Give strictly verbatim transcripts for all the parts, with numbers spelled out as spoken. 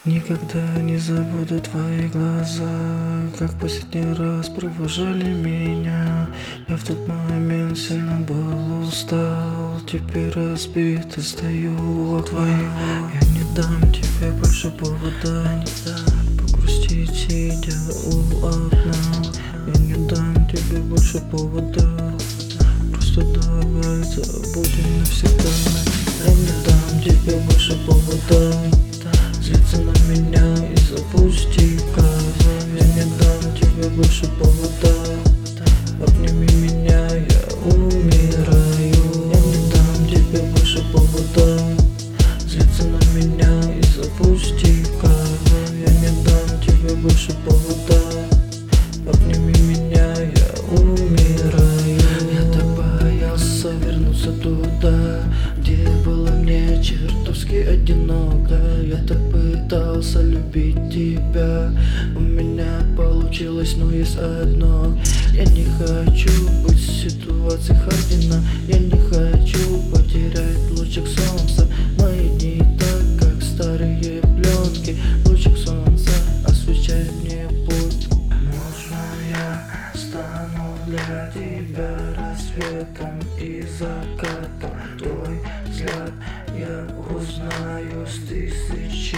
Никогда не забуду твои глаза, как последний раз провожали меня. Я в тот момент сильно был устал, теперь разбит и стою у твоего. Я не дам тебе больше повода погрустить, сидя у окна. Я не дам тебе больше повода, просто давай забудем навсегда. Я не дам тебе больше повода злиться на меня из-за пустяка. Я не дам тебе больше повода, обними меня, я умираю. Я не дам тебе больше повода злиться на меня из-за пустяка. Я не дам тебе больше повода, обними меня, я умираю. Я так боялся вернуться туда, где было мне чертовски одиноко. Я так пытался любить тебя, у меня получилось, но есть одно: я не хочу быть в ситуации Хардина. Я не хочу потерять лучик солнца. Мои дни так, как старые пленки. Лучик солнца освещает мне путь. Можно я стану для тебя рассветом и закатом? Твой взгляд я узнаю с тысячи.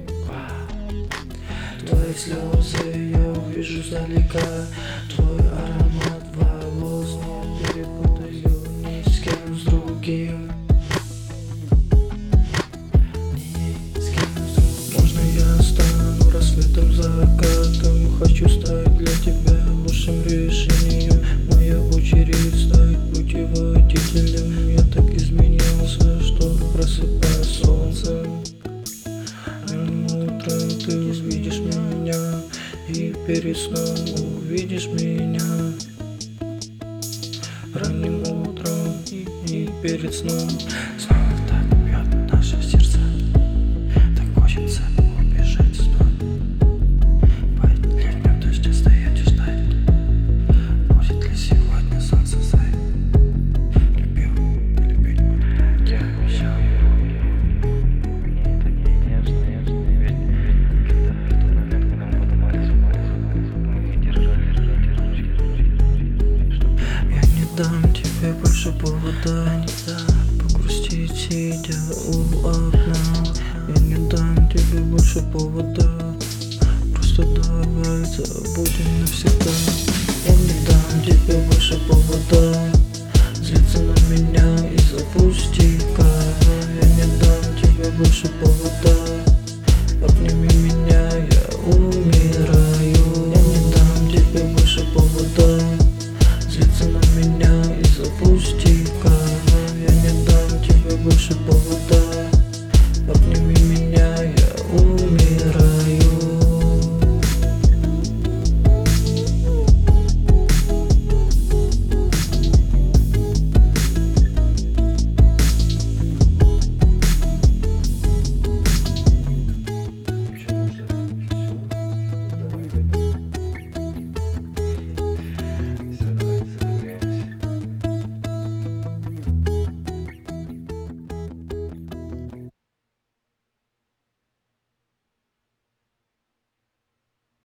Твои слезы я увижу издалека. Твой аромат волос не перепутаю ни с кем с другим. Ни с кем с другим. Можно я стану рассветом, закатом? Хочу стать для тебя лучшим решением. Моя очередь стать путеводителем. Я так изменился, что просыпаюсь солнцем. Утром ты увидишь меня, и перед сном увидишь меня. Ранним утром и, и перед сном. Снова так бьет наше сердце, так хочется убежать с тобой. Под ливнем дождя стоять и ждать, будет ли сегодня солнце зайд. Любил, любить я обещал. Дам тебе больше повода погрустить, сидя у окна. Я не дам тебе больше повода, просто давай забудем навсегда. Я не дам тебе больше повода злиться на меня из-за пустяка. Я не дам тебе больше повода, обними меня.